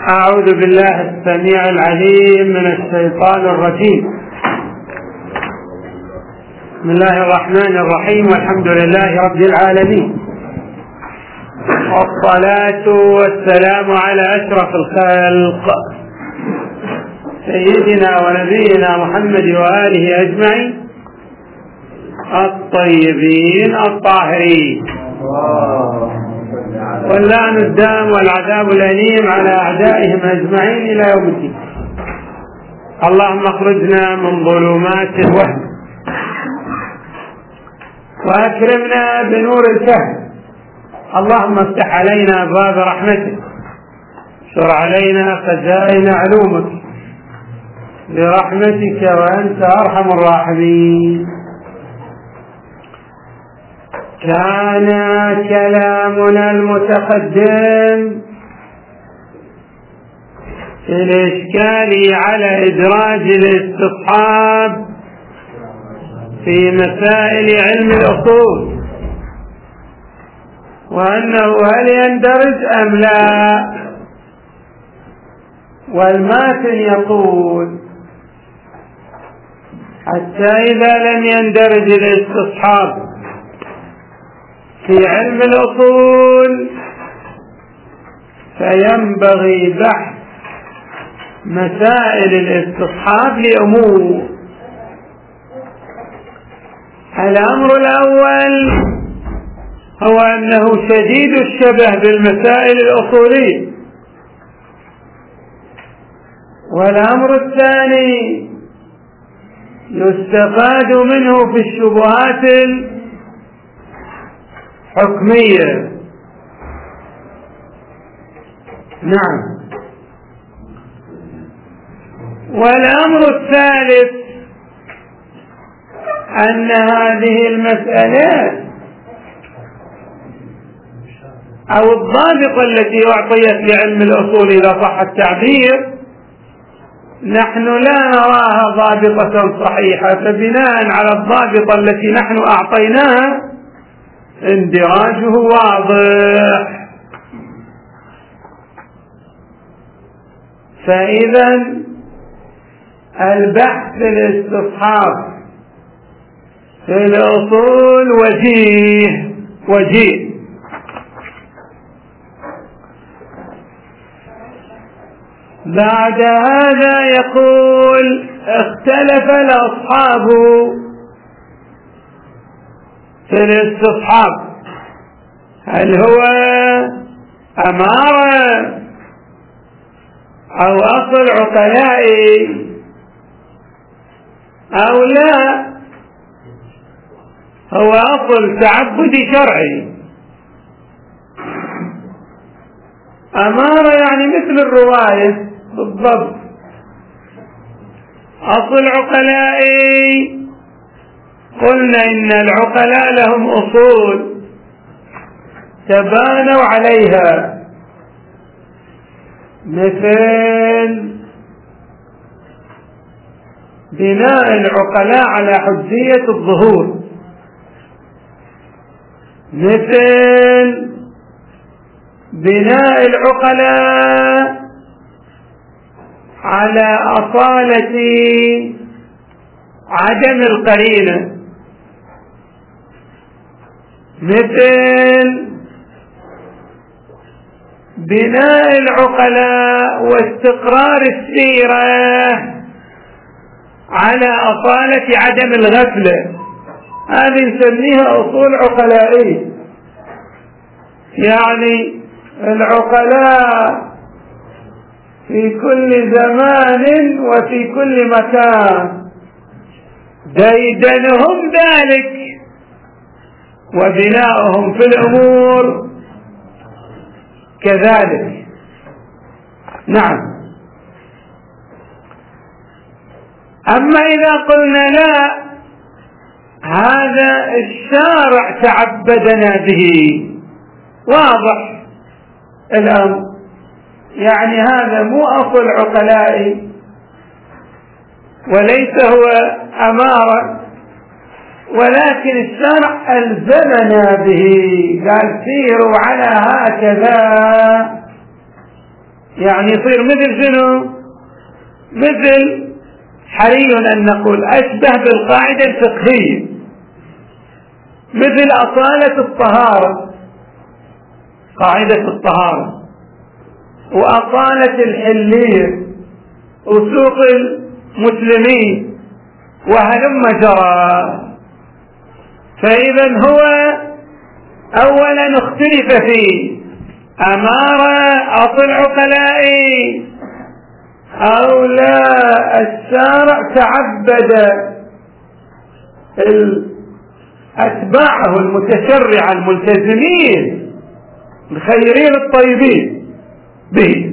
أعوذ بالله السميع العليم من الشيطان الرجيم. بسم الله الرحمن الرحيم، والحمد لله رب العالمين، والصلاة والسلام على أشرف الخلق سيدنا ونبينا محمد وآله أجمعين الطيبين الطاهرين، واللعن الدام والعذاب الأليم على أعدائهم أجمعين إلى يوم الدين. اللهم اخرجنا من ظلمات الوهم وأكرمنا بنور الفهم. اللهم افتح علينا أبواب رحمتك، اشر علينا خزائن علومك برحمتك وأنت أرحم الراحمين. كان كلامنا المتقدم في الإشكال على إدراج الاستصحاب في مسائل علم الأصول، وأنه هل يندرج أم لا. والماتن يقول حتى إذا لم يندرج الاستصحاب في علم الأصول فينبغي بحث مسائل الاستصحاب لأمور. الأمر الأول هو أنه شديد الشبه بالمسائل الأصولية، والأمر الثاني يستفاد منه في الشبهات الحكمية. نعم. والأمر الثالث أن هذه المسألات أو الضابطة التي أعطيت لعلم الأصول إذا صح التعبير نحن لا نراها ضابطة صحيحة، فبناء على الضابطة التي نحن أعطيناها اندراجه واضح. فإذا البحث في الاستصحاب في الأصول وجيه. بعد هذا يقول اختلف الأصحاب في الاستصحاب، هل هو أمارة أو أصل عقلائي أو لا، هو أصل تعبدي شرعي. أمارة يعني مثل الرواية بالضبط. أصل عقلائي قلنا إن العقلاء لهم أصول تبانوا عليها، مثل بناء العقلاء على حجية الظهور، مثل بناء العقلاء على أصالة عدم القرينة، مثل بناء العقلاء واستقرار السيرة على أصالة عدم الغفلة. هذه نسميها أصول عقلائية، يعني العقلاء في كل زمان وفي كل مكان ديدنهم ذلك، وبناؤهم في الأمور كذلك. نعم. أما إذا قلنا لا، هذا الشارع تعبدنا به، واضح الأمر، يعني هذا مو أصل عقلائي وليس هو أمارة، ولكن الشرع ألزمنا به، قال سيروا على هكذا يعني يصير مثل شنو؟ مثل حري أن نقول أشبه بالقاعدة الفقهية، مثل أصالة الطهارة، قاعدة الطهارة، وأصالة الحلية، وسوق المسلمين، وهلم جرى. فإذا هو أولا اختلف فيه أمارة أصل عقلائي أو لا. الشارع تعبد أتباعه المتشرع الملتزمين الخيرين الطيبين به،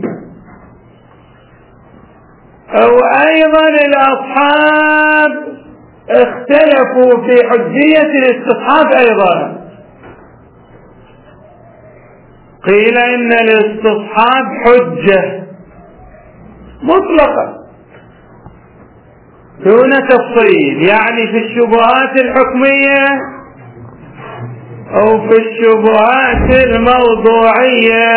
أو أيضا الأصحاب اختلفوا في حجية الاستصحاب أيضا. قيل إن الاستصحاب حجة مطلقة دون تفصيل، يعني في الشبهات الحكمية أو في الشبهات الموضوعية،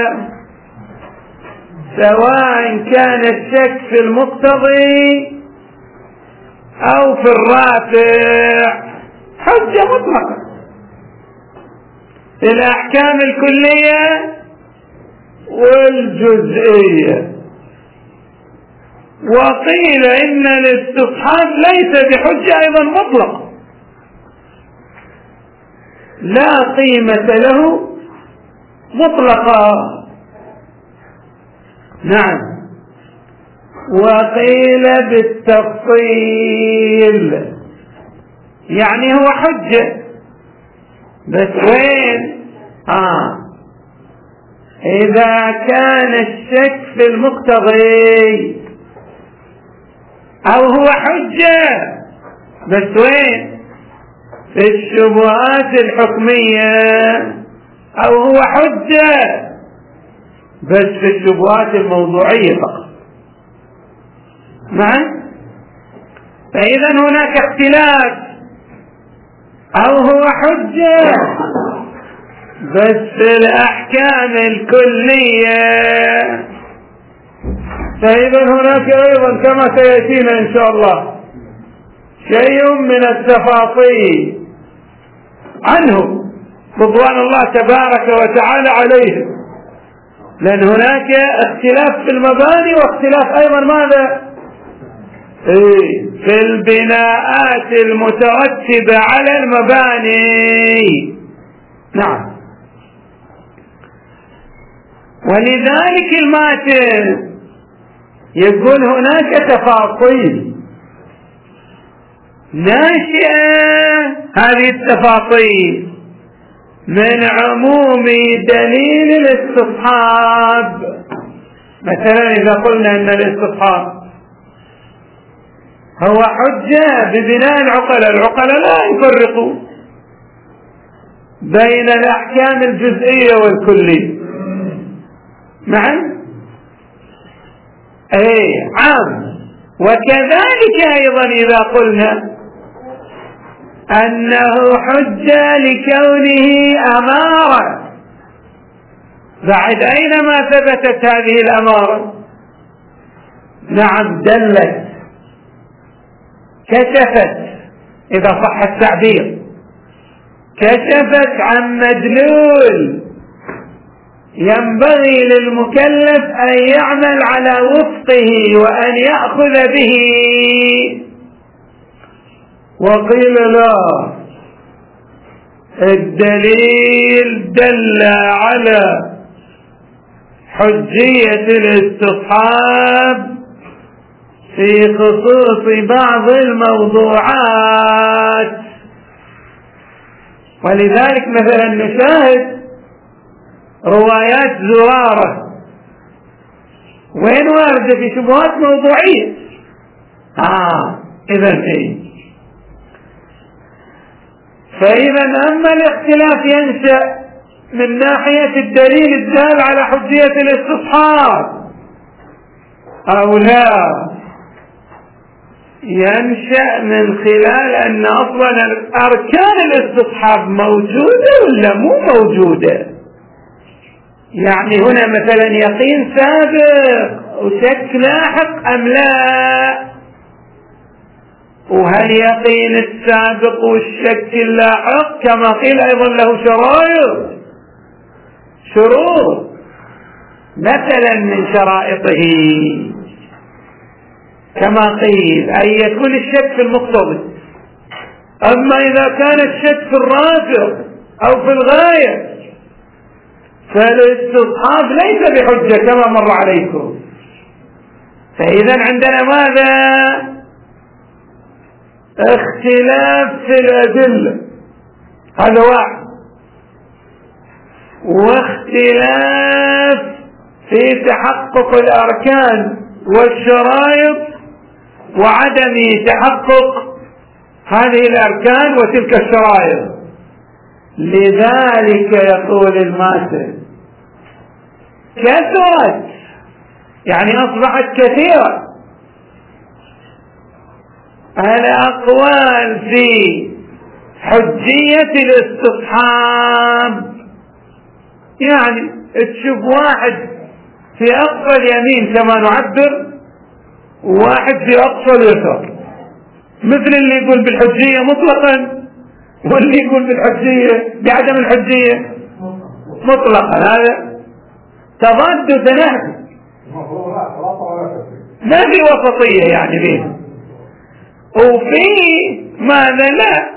سواء كان الشك في المقتضي أو في الرافع، حجة مطلقة. في الأحكام الكلية والجزئية. وقيل إن الاستصحاب ليس بحجة أيضا مطلقة، لا قيمة له مطلقا. نعم. وقيل بالتفصيل، يعني هو حجة بس وين؟ إذا كان الشك في المقتضي، أو هو حجة بس وين؟ في الشبهات الحكمية، أو هو حجة بس في الشبهات الموضوعية فقط. نعم. فإذا هناك اختلاف، أو هو حجة بس في الأحكام الكلية. فإذا هناك أيضا كما سيأتينا إن شاء الله شيء من التفاصيل عنه رضوان الله تبارك وتعالى عليه، لأن هناك اختلاف في المباني واختلاف أيضا ماذا؟ في البناءات المترتبة على المباني. نعم. ولذلك الماتن يقول هناك تفاصيل ناشئة، هذه التفاصيل من عموم دليل الاستصحاب. مثلا إذا قلنا أن الاستصحاب هو حجة ببناء العقلاء لا يفرقوا بين الأحكام الجزئية والكلية. نعم. عام. وكذلك أيضا إذا قلنا أنه حجة لكونه أمارة، بعد أينما ثبتت هذه الأمارة؟ نعم، دلت، كشفت، إذا صح التعبير، كشفت عن مدلول ينبغي للمكلف أن يعمل على وفقه وأن يأخذ به. وقيل لا، الدليل دل على حجية الاستصحاب في خصوص بعض الموضوعات. ولذلك مثلا نشاهد روايات زرارة وين واردة في شبهات موضوعية. إذن فإذا أما الاختلاف ينشأ من ناحية الدليل الدال على حجية الاستصحاب أو لا، ينشأ من خلال أن أصلا أركان الاستصحاب موجودة ولا مو موجودة. يعني هنا مثلا يقين سابق وشك لاحق أم لا؟ وهل يقين السابق والشك اللاحق كما قيل أيضا له شروط مثلا من شرائطه كما قيل أن يكون الشك في المقتضي. أما إذا كان الشك في الرافع أو في الغاية فالاستصحاب ليس بحجة كما مر عليكم. فإذا عندنا ماذا؟ اختلاف في الأدلة، هذا واحد، واختلاف في تحقق الأركان والشرائط وعدم تحقق هذه الأركان وتلك الشرائط. لذلك يقول الماتن كثرت، يعني أصبحت كثيرة الأقوال في حجية الاستصحاب. يعني تشوف واحد في أقصى اليمين كما نعبر وواحد في أقصى اليسار، مثل اللي يقول بالحجية مطلقا واللي يقول بالحجية بعدم الحجية مطلقا. هذا تضاد وتنافي، ما في وسطية يعني بينهم. وفي ماذا لا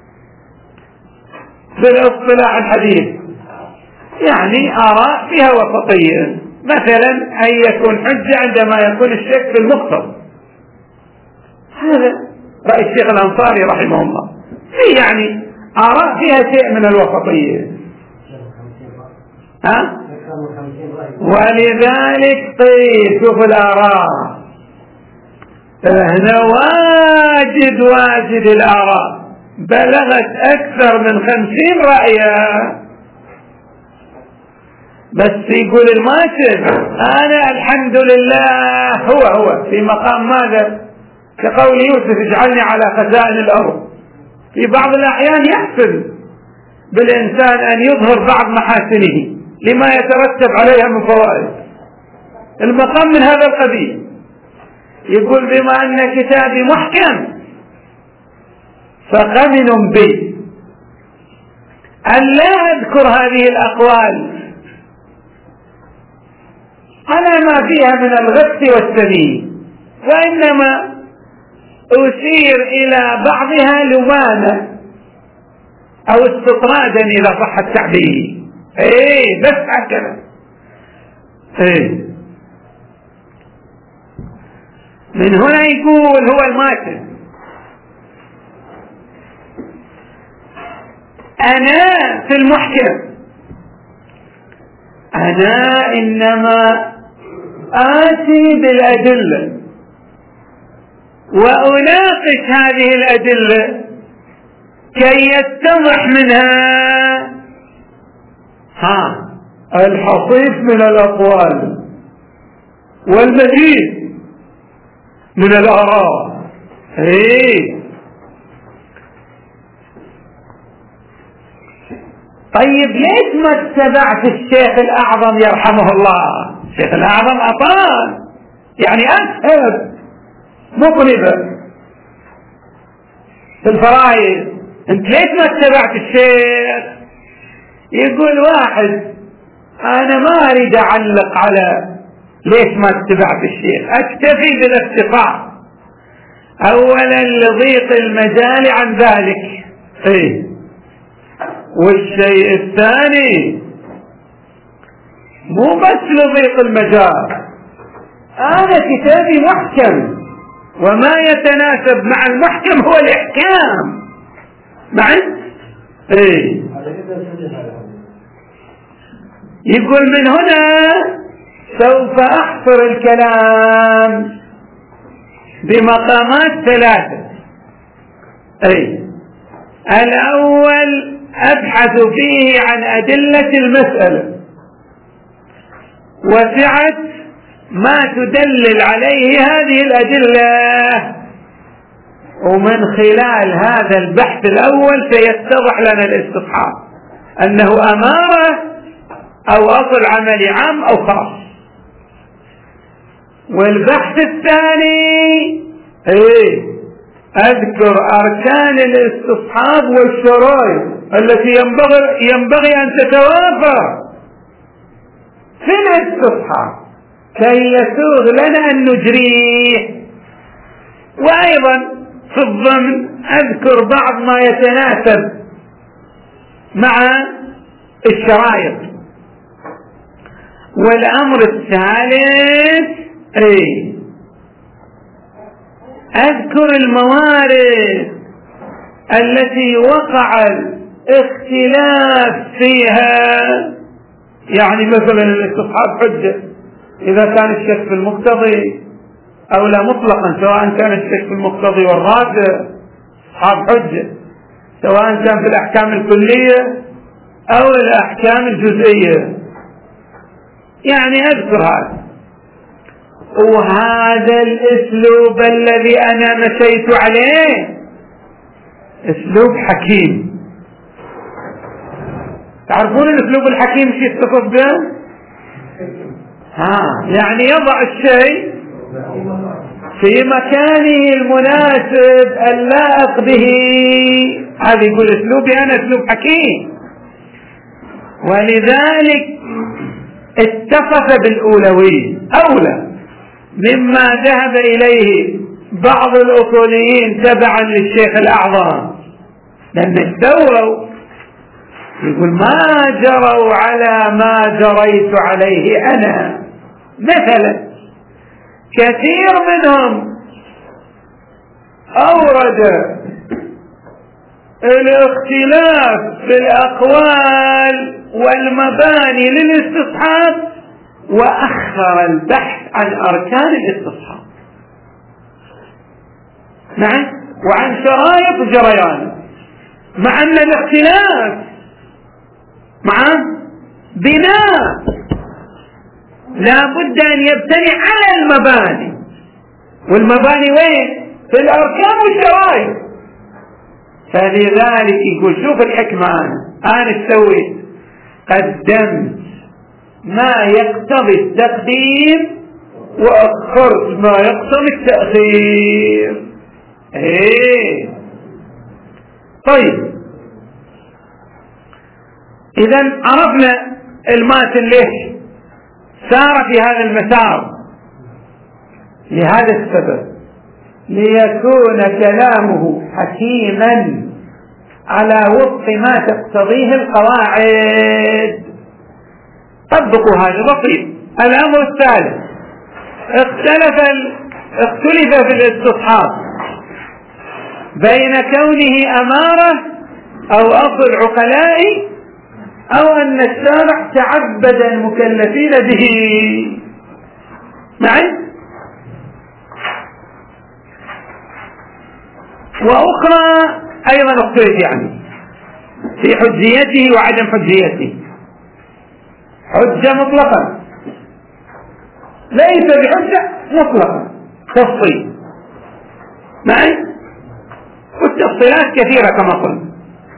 في الاصطلاح الحديث يعني آراء فيها وسطية، مثلا أن يكون حجة عندما يكون الشك في المقتضى. هذا رأي الشيخ الأنصاري رحمه الله، في يعني آراء فيها شيء من الوسطية. ولذلك طيب شوف الآراء هنا واجد الآراء بلغت أكثر من 50 رأيا. بس يقول الماتن أنا الحمد لله هو في مقام ماذا؟ كقول يوسف اجعلني على خزائن الأرض. في بعض الأحيان يحسن بالإنسان أن يظهر بعض محاسنه لما يترتب عليها من فوائد. المقام من هذا القبيل. يقول بما أن كتابي محكم فقمن بي أن لا أذكر هذه الأقوال على ما فيها من الغث والسمين، وإنما أشير إلى بعضها لمانا أو استطرادا إذا صح التعبير. بس هكذا. من هنا يقول هو الماتن أنا في المحكم أنا إنما آتي بالأدلة وأناقش هذه الأدلة كي يتضح منها الحصيف من الأقوال والمزيد من الآراء. طيب ليش ما اتبعت الشيخ الأعظم يرحمه الله؟ الشيخ الأعظم أطال يعني أسهل مطلبة في الفرائض، انت ليش ما اتبعت الشيخ؟ يقول واحد أنا ما أريد أعلق على ليش ما اتبعت الشيخ، أكتفي بالافتقار أولا لضيق المجال عن ذلك. والشيء الثاني مو بس لضيق المجال، أنا كتابي محكم وما يتناسب مع المحكم هو الإحكام معي. يقول من هنا سوف أحصر الكلام بمقامات ثلاثة. الأول أبحث فيه عن أدلة المسألة وسعة ما تدلل عليه هذه الأدلة، ومن خلال هذا البحث الأول سيتضح لنا الاستصحاب أنه أمارة أو أصل عملي عام أو خاص. والبحث الثاني أذكر أركان الاستصحاب والشرائط التي ينبغي أن تتوافر في الاستصحاب كي يسوغ لنا أن نجريه. وأيضا في الضمن أذكر بعض ما يتناسب مع الشرائط. والأمر الثالث أذكر الموارد التي وقع الاختلاف فيها. يعني مثلا الاستصحاب حجة إذا كان الشك في المقتضي أو لا مطلقا، سواء كان الشك في المقتضي والرافع استصحاب حجة، سواء كان في الأحكام الكلية أو الأحكام الجزئية. يعني أذكر هذا. وهذا الأسلوب الذي أنا مشيت عليه أسلوب حكيم. تعرفون الأسلوب الحكيم شو يتصف به؟ يعني يضع الشيء في مكانه المناسب اللائق به. هذا يقول أسلوبي أنا أسلوب حكيم. ولذلك اتصف بالأولوية أولى مما ذهب إليه بعض الأصوليين تبعا للشيخ الأعظم، لأن استوروا يقول ما جروا على ما جريت عليه أنا. مثلا كثير منهم أورد الاختلاف في الأقوال والمباني للاستصحاب وأخر البحث عن أركان الاستصحاب، نعم، وعن شرائط جريانه، مع أن الاختلاف مع بناء لا بد أن يبتني على المباني. والمباني وين؟ في الأركان والشرائط. فلذلك يقول شوف الحكمة، أنا سويت قدمت ما يقتضي التقديم وأخرت ما يقتضي التأخير. طيب إذا عرفنا الماتن ليش سار في هذا المسار. لهذا السبب، ليكون كلامه حكيما على وفق ما تقتضيه القواعد. طبقوا هذا بسيط. الأمر الثالث، اختلف في الاستصحاب بين كونه أمارة أو أصل عقلائي أو أن الشارع تعبد المكلفين به. معي؟ وأخرى أيضا اختلف يعني في حجيته وعدم حجيته. حجة مطلقا ليس بحجة مطلقا، تفصيل. معي؟ والتفصيلات كثيرة كما قلنا،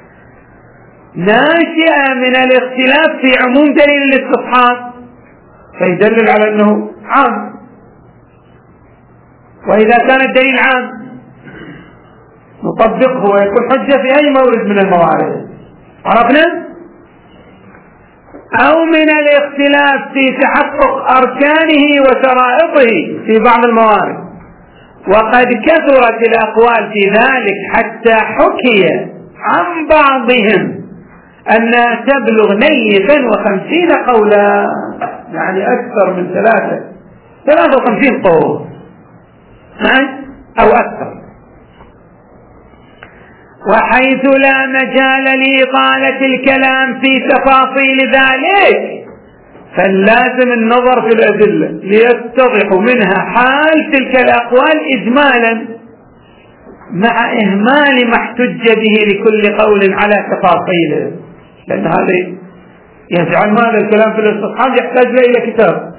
ناشئة من الاختلاف في عموم دليل الاستصحاب فيدلل على أنه عام. وإذا كان الدليل عام نطبقه ويكون حجة في أي مورد من الموارد. عرفنا؟ أو من الاختلاف في تحقق أركانه وشرائطه في بعض الموارد، وقد كثرت الأقوال في ذلك حتى حكي عن بعضهم أنها تبلغ 150 قولا، يعني أكثر من 53 قول أو أكثر. وحيث لا مجال لإطالة الكلام في تفاصيل ذلك فاللازم النظر في الأدلة ليتضح منها حال تلك الأقوال إجمالا مع إهمال ما احتج به لكل قول على تفاصيله، لأن هذا يجعل هذا الكلام في الاستصحاب يحتاج إلى كتاب.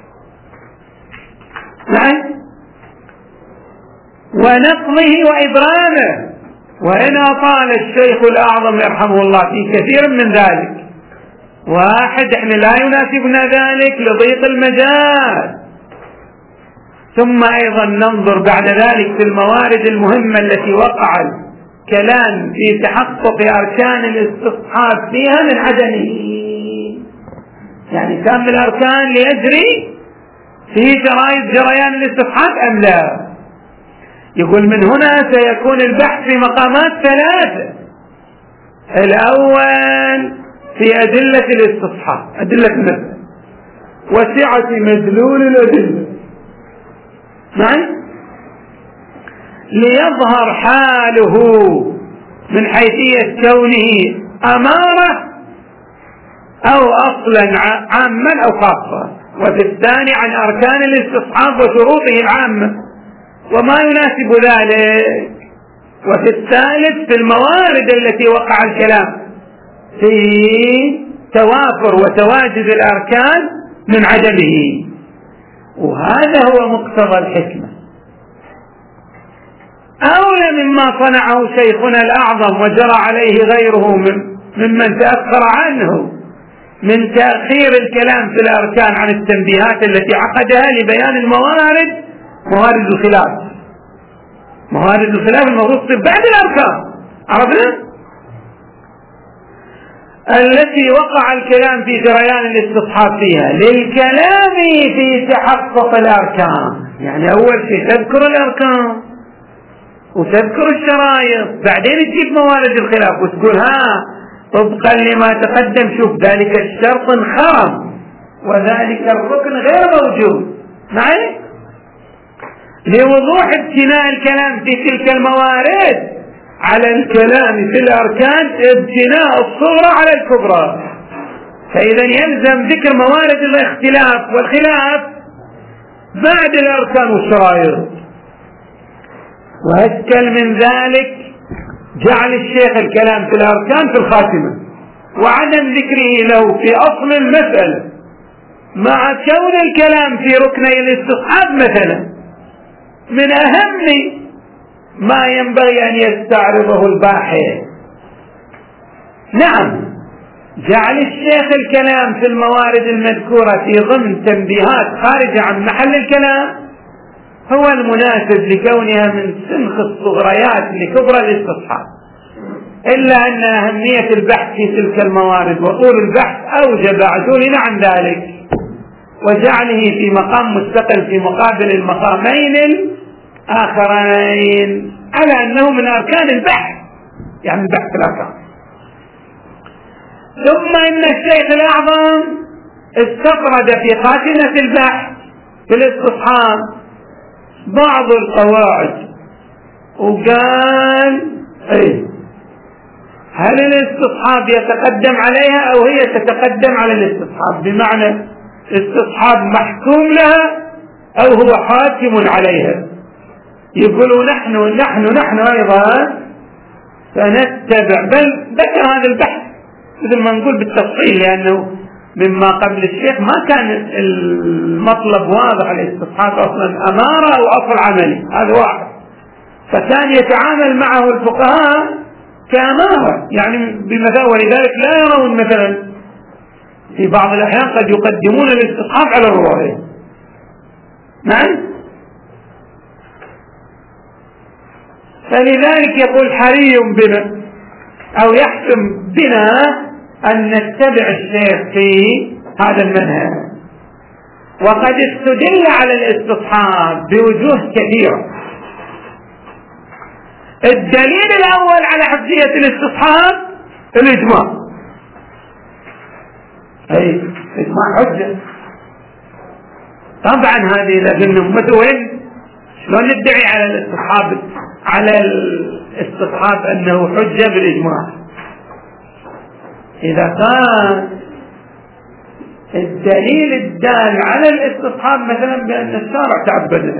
ونقضه وإبرامه. وإن أطال الشيخ الأعظم يرحمه الله في كثير من ذلك واحد احنا لا يناسبنا ذلك لضيق المجال. ثم ايضا ننظر بعد ذلك في الموارد المهمة التي وقع الكلام في تحقق اركان الاستصحاب فيها من عدمه، يعني كان من الاركان ليجري في شرائط جريان الاستصحاب ام لا. يقول من هنا سيكون البحث في مقامات ثلاثة. الاول في ادلة الاستصحاب، ادلة المسألة وسعة مدلول الادلة، معي، ليظهر حاله من حيثية كونه أمارة أو أصلا عاما أو خاصة، وفي الثاني عن أركان الاستصحاب وشروطه العامة وما يناسب ذلك، وفي الثالث في الموارد التي وقع الكلام في توافر وتواجد الأركان من عدمه. وهذا هو مقتضى الحكمة، أولى مما صنعه شيخنا الأعظم وجرى عليه غيره ممن تأخر عنه من تأخير الكلام في الأركان عن التنبيهات التي عقدها لبيان الموارد، موارد الخلاف. موارد الخلاف المفروض بعد الأركان، عرفنا؟ التي وقع الكلام في جريان الاستصحاب فيها للكلام في تحقق الأركان. يعني أول شيء تذكر الأركان وتذكر الشرائط، بعدين تجيب موارد الخلاف وتقول طبقا لما تقدم شوف ذلك الشرط انخرم وذلك الركن غير موجود، معي، لوضوح ابتناء الكلام في تلك الموارد على الكلام في الأركان ابتناء الصغرى على الكبرى. فإذا يلزم ذكر موارد الاختلاف والخلاف بعد الأركان والشرائط. وأشكل من ذلك جعل الشيخ الكلام في الأركان في الخاتمة وعدم ذكره له في أصل المسألة، مع كون الكلام في ركني الاستصحاب مثلا من أهم ما ينبغي أن يستعرضه الباحث. نعم، جعل الشيخ الكلام في الموارد المذكورة في ضمن تنبيهات خارجة عن محل الكلام هو المناسب لكونها من سنخ الصغريات لكبرى الاستصحاب، إلا أن أهمية البحث في تلك الموارد وطول البحث أوجب عزولنا عن ذلك وجعله في مقام مستقل في مقابل المقامين الآخرين على أنه من أركان البحث، يعني البحث الأركان. ثم إن الشيخ الأعظم استطرد في خاتمة البحث في الاستصحاب بعض القواعد وقال هل الاستصحاب يتقدم عليها أو هي تتقدم على الاستصحاب، بمعنى استصحاب محكوم لها أو هو حاكم عليها. يقولوا نحن أيضا فنتبع، بل ذكر هذا البحث مثل ما نقول بالتفصيل، لأنه مما قبل الشيخ ما كان المطلب واضح، الاستصحاب أصلا أمارة أو أصل عملي، هذا واحد، فكان يتعامل معه الفقهاء كأمارة يعني بمثال، ولذلك لا يرون مثلا في بعض الأحيان قد يقدمون الاستصحاب على الرواية. نعم، فلذلك يقول حري بنا أو يحكم بنا أن نتبع الشيخ في هذا المنهج. وقد استدل على الاستصحاب بوجوه كثيرة. الدليل الأول على حجية الاستصحاب الإجماع، إجماع حجة طبعا. هذه لكن أمته وين شلون ندعي على الاستصحاب أنه حجة بالإجماع إذا كان الدليل الدال على الاستصحاب مثلا بأن الشارع تعبدنا،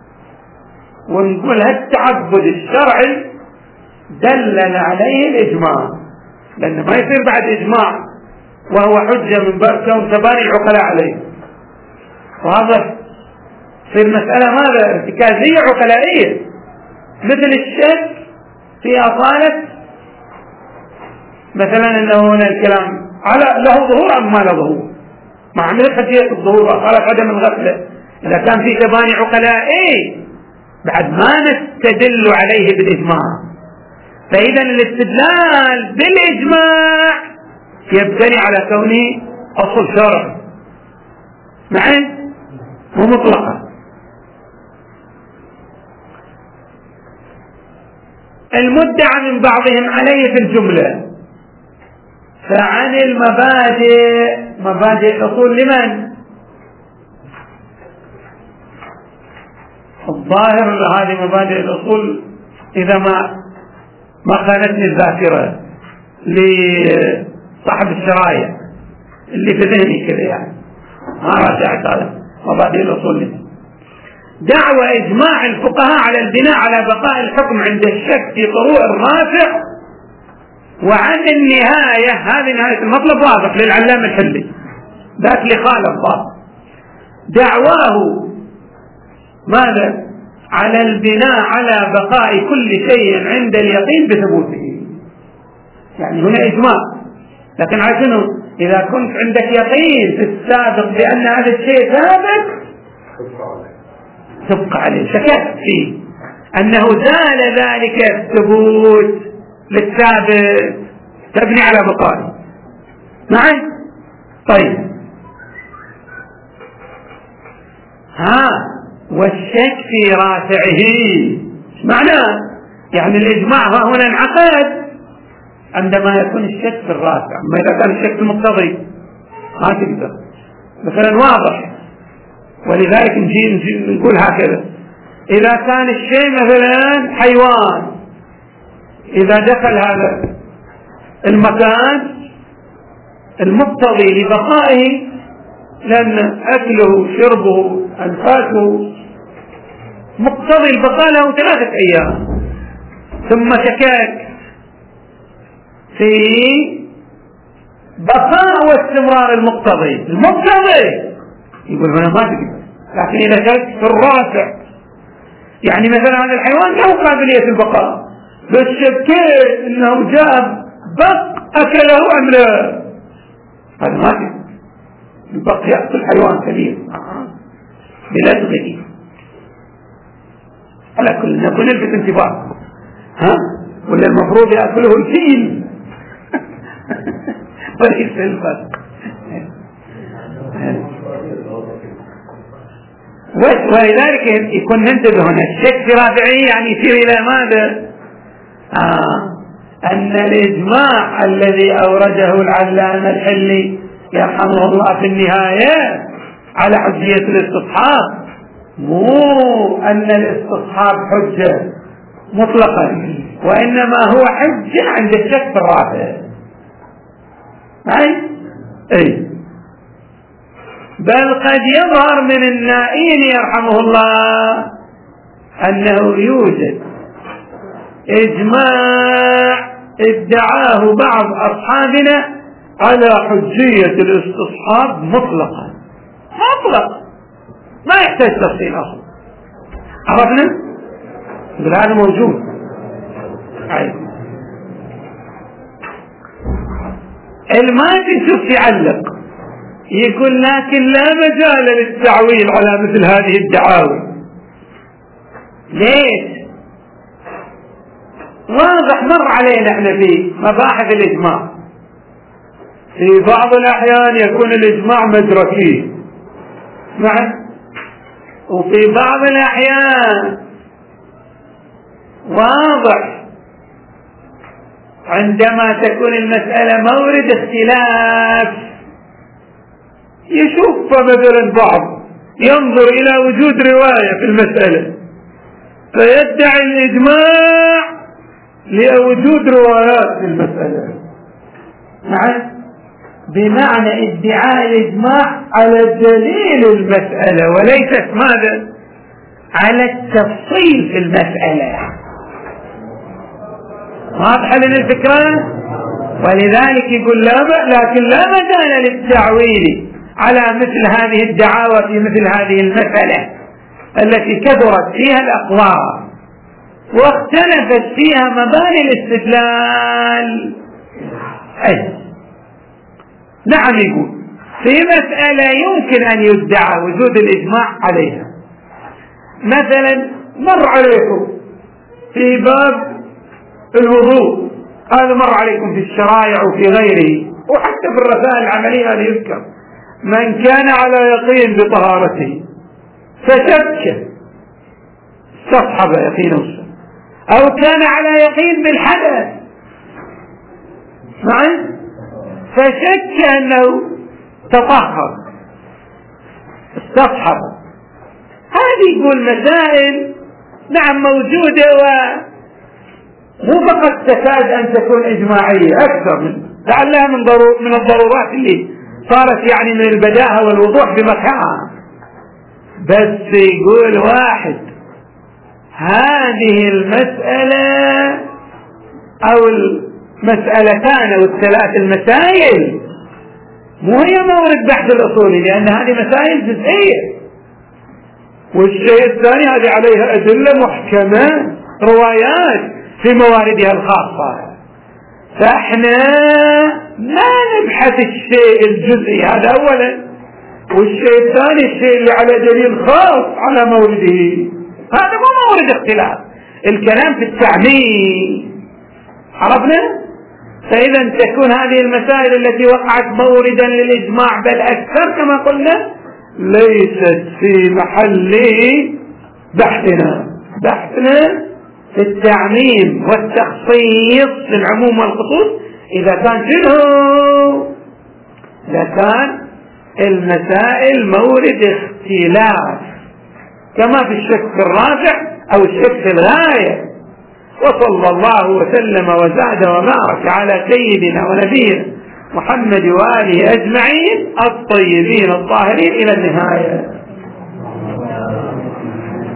ونقول هالتعبد الشرعي دلل عليه الإجماع، لأنه ما يصير بعد إجماع وهو حجة من باب كون تباني العقلاء عليه. واضح في المسألة ماذا ارتكازية عقلائية، مثل الشك في أصالة مثلا أنه هنا الكلام على له ظهور أم ما له ظهور؟ ما عملت حجية الظهور وقالت عدم الغفلة. إذا كان في تباني عقلاء بعد ما نستدل عليه بالإجماع. فإذا الاستدلال بالإجماع يبتني على كونه أصل شرع معي ومطلقا. المدعى من بعضهم عليه في الجملة. فعن المبادئ، مبادئ الأصول لمن؟ الظاهر هذه مبادئ الأصول إذا ما خانتني الذاكرة لصاحب الشرايع اللي في ذهني كذا يعني ما راجعت هذا مبادئ الأصول لمن. دعوى إجماع الفقهاء على البناء على بقاء الحكم عند الشك في طروء الرافع. وعن النهاية، هذه نهاية المطلب واضح للعلامة الحلي ذاك اللي خالف بعض. دعواه ماذا؟ على البناء على بقاء كل شيء عند اليقين بثبوته. يعني هنا إجماع، لكن على شنو؟ إذا كنت عندك يقين في السابق بأن هذا الشيء ثابت تبقى عليه، شككت فيه أنه زال ذلك الثبوت للثابت تبني على بقائه معي. طيب والشك في رافعه معناه يعني الإجماع هنا انعقد عندما يكون الشك في الرافع. أما إذا كان الشك المقتضي ما تقدر مثلا واضح. ولذلك نجي نقول هكذا: إذا كان الشيء مثلا حيوان، إذا دخل هذا المكان المقتضي لبقائه لأن أكله شربه أنفاسه مقتضي البقاء له 3 أيام، ثم شكاك في بقاء واستمرار المقتضي يقول هنا ما تقدر. لكن إذا شك في الرافع، يعني مثلا هذا الحيوان له قابلية البقاء بس شكيت انه جاء بق اكله ام لا، هذا ما تقدر. البق يأكل حيوان كبير بلدغه على كل نكون نلفت انتباه ولا المفروض يأكله الفيل وليس البق. ولذلك يكون ننتبه هنا الشك في رافعه يعني يصير إلى ماذا؟ أن الإجماع الذي أورده العلامة الحلي يرحمه الله في النهاية على حجية الاستصحاب، مو أن الاستصحاب حجة مطلقا، وإنما هو حجة عند الشك في الرافع. أي بل قد يظهر من النائين يرحمه الله أنه يوجد إجماع ادعاه بعض أصحابنا على حجية الاستصحاب مطلقا، مطلق ما يحتاج تفصيل أصلا. عرفنا؟ هذا موجود. الماتي شوف يعلق يقول لكن لا مجال للتعويل على مثل هذه الدعاوى. ليش؟ واضح مر علينا احنا في مباحث الإجماع في بعض الأحيان يكون الإجماع مدركي وفي بعض الأحيان واضح عندما تكون المسألة مورد اختلاف. يشوف مثلا بعض ينظر إلى وجود رواية في المسألة فيدعي الإجماع لوجود روايات في المسألة، بمعنى ادعاء الإجماع على دليل المسألة وليست ماذا؟ على التفصيل في المسألة. واضحة لنا الفكرة؟ ولذلك يقول لكن لا مجال للتعويل على مثل هذه الدعاوى في مثل هذه المسألة التي كثرت فيها الأقوال واختلفت فيها مباني الاستدلال. نعم، يقول في مسألة يمكن أن يدعى وجود الإجماع عليها. مثلا مر عليكم في باب الوضوء، هذا مر عليكم في الشرائع وفي غيره، وحتى في الرسائل العملية هذا يذكر: من كان على يقين بطهارته فشك، استصحب يقينه، أو كان على يقين بالحدث فشك أنه تطهر استصحب. هذه يقول مسائل نعم موجودة، ومو فقط تكاد أن تكون إجماعية، أكثر من لعلها من الضرورات اللي صارت يعني من البداهة والوضوح بمكانها. بس يقول واحد هذه المسألة أو المسألتان أو الثلاث المسائل مو هي مورد بحث الأصولي، لأن هذه مسائل جزئية، والشيء الثاني هذه عليها أدلة محكمة روايات في مواردها الخاصة. فإحنا ما نبحث الشيء الجزئي هذا أولا، والشيء الثاني الشيء اللي على دليل خاص على مورده، هذا مو مورد اختلاف. الكلام في التعميم، عرفنا؟ فإذا تكون هذه المسائل التي وقعت موردا للإجماع بل أكثر كما قلنا ليست في محل بحثنا في التعميم والتخصيص في العموم والخصوص. إذا كان شنو؟ إذا كان المسائل مورد اختلاف كما في الشك في الراجع أو الشك في الغاية. وصلى الله وسلم وزاد وبارك على سيدنا ونبينا محمد وآله أجمعين الطيبين الطاهرين إلى النهاية.